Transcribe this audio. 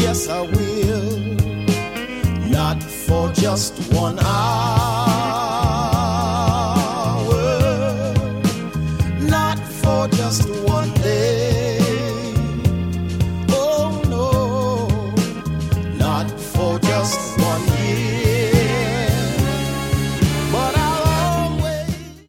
yes I will. Not for just 1 hour.